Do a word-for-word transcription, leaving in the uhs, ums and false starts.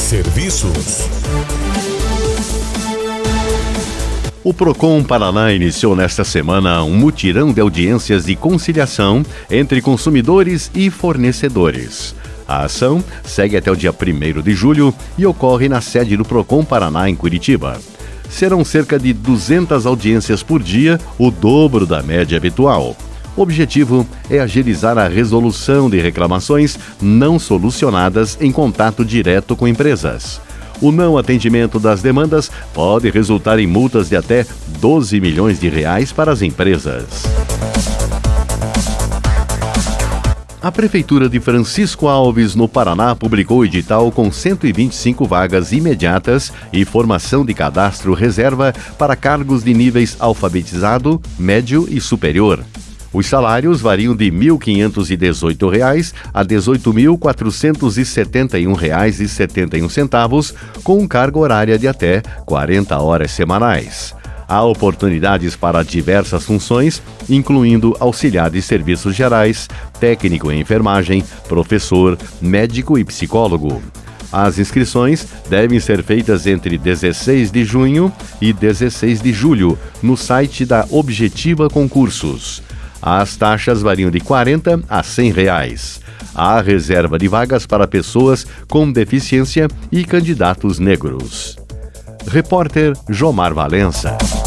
Serviços. O Procon Paraná iniciou nesta semana um mutirão de audiências de conciliação entre consumidores e fornecedores. A ação segue até o dia primeiro de julho e ocorre na sede do Procon Paraná, em Curitiba. Serão cerca de duzentas audiências por dia, o dobro da média habitual. O objetivo é agilizar a resolução de reclamações não solucionadas em contato direto com empresas. O não atendimento das demandas pode resultar em multas de até doze milhões de reais para as empresas. A Prefeitura de Francisco Alves, no Paraná, publicou o edital com cento e vinte e cinco vagas imediatas e formação de cadastro reserva para cargos de níveis alfabetizado, médio e superior. Os salários variam de mil quinhentos e dezoito reais a dezoito mil quatrocentos e setenta e um reais e setenta e um centavos, com carga horária de até quarenta horas semanais. Há oportunidades para diversas funções, incluindo auxiliar de serviços gerais, técnico em enfermagem, professor, médico e psicólogo. As inscrições devem ser feitas entre dezesseis de junho e dezesseis de julho no site da Objetiva Concursos. As taxas variam de quarenta a cem reais. Há reserva de vagas para pessoas com deficiência e candidatos negros. Repórter Jomar Valença.